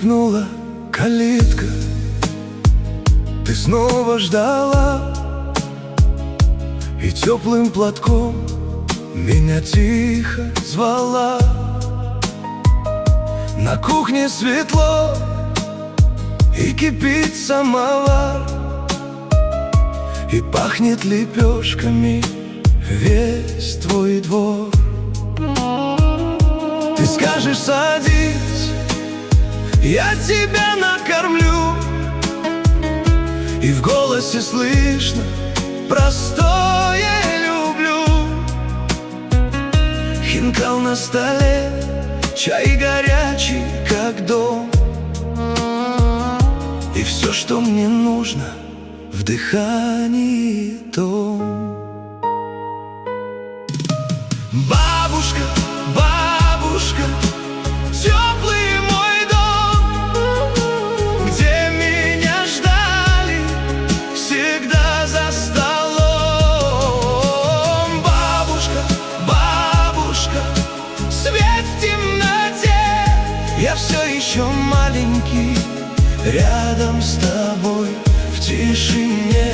скрипнула калитка, ты снова ждала, и теплым платком меня тихо звала. На кухне светло, и кипит самовар, и пахнет лепешками весь твой двор. Ты скажешь: садись, я тебя накормлю, и в голосе слышно простое люблю. Хинкал на столе, чай горячий, как дом, и все, что мне нужно, в дыхании том. Бабушка, бабушка, теплый мой дом, где меня ждали всегда за столом. Бабушка, бабушка, свет в темноте, я все еще маленький, рядом с тобой в тишине.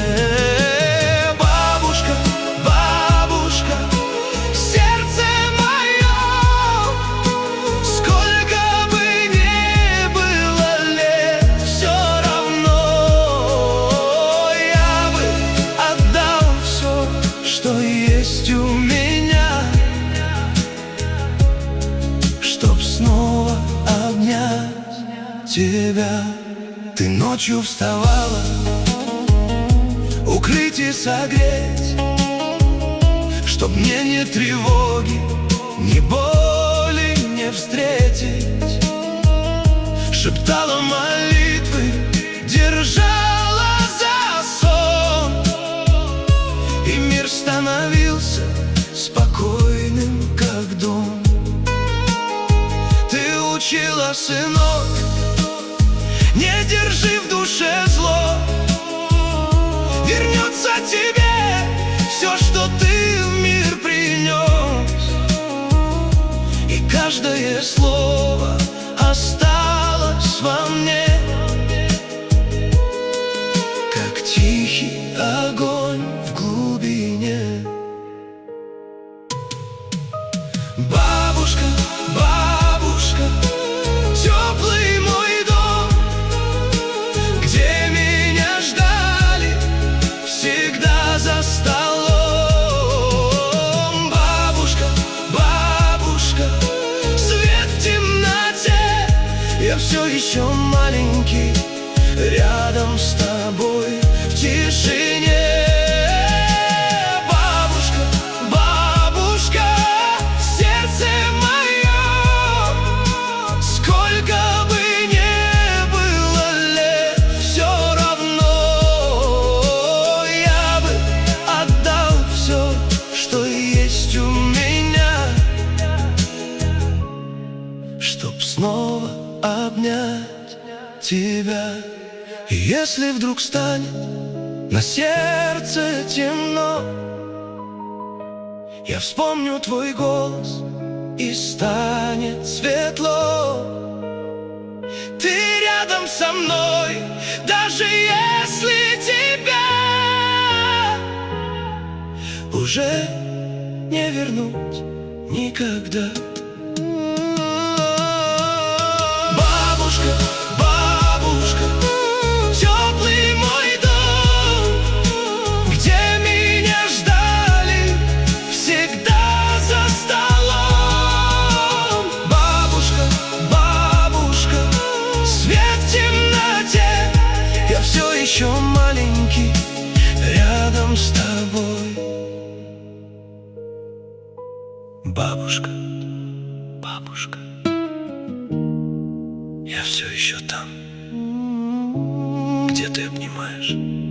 Бабушка, бабушка, сердце мое, сколько бы ни было лет, все равно я бы отдал все, что есть у меня, чтоб снова обнять тебя. Ты ночью вставала, укрытие согреть, чтоб мне ни тревоги, ни боли не встретить. Шептала молитвы, держала за сон, и мир становился спокойным, как дом. Ты учила, сынок, не держи в душе зло, вернется тебе все, что ты в мир принес, и каждое слово осталось во мне, как тихий огонь в глубине. Бабушка, бабушка, теплый мой дом, где меня ждали всегда за столом. Бабушка, бабушка, свет в темноте, я все еще маленький, рядом с тобой в тишине. Бабушка, бабушка, сердце мое, сколько бы ни было лет, все равно я бы отдал все, что есть у меня, чтоб снова обнять тебя. И если вдруг станет на сердце темно, я вспомню твой голос, и станет светло. Ты рядом со мной, даже если тебя уже не вернуть никогда. Бабушка, бабушка, теплый мой дом, где меня ждали всегда за столом. Бабушка, бабушка, свет в темноте, я все еще маленький, рядом с тобой. Бабушка, бабушка, я все еще там, где ты обнимаешь